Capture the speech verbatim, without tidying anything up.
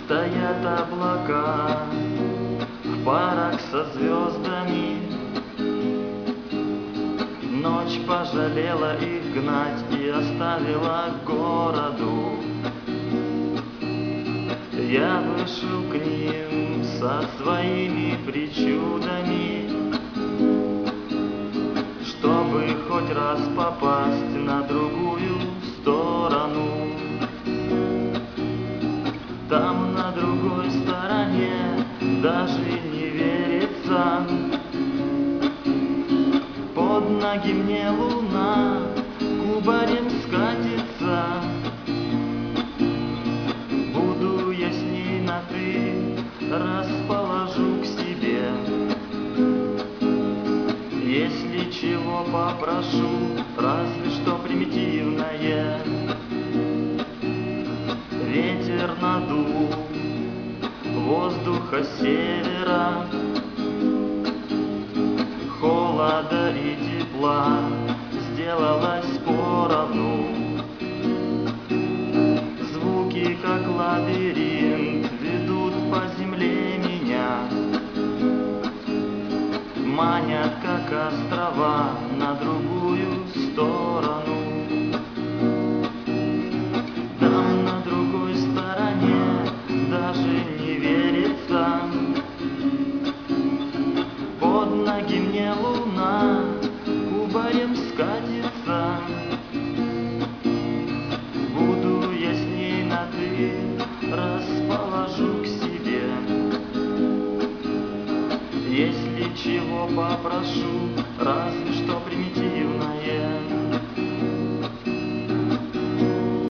Стоят облака в парах со звездами. Ночь пожалела их гнать и оставила к городу. Я вышел к ним со своими причудами, чтобы хоть раз попасть на другую сторону. Там, на другой стороне, даже не верится. Под ноги мне луна кубарем скатится. Буду я с ней на «ты», расположу к себе. Если чего попрошу, разве что примитивное. Ветер надул воздуха севера, холода и тепла сделалось поровну. Звуки, как лабиринт, ведут по земле меня, манят, как острова, на другую сторону. Там, на другой стороне, даже не верится. Под ноги мне луна кубарем скатится. Буду я с ней на «ты», расположу к себе. Если чего попрошу,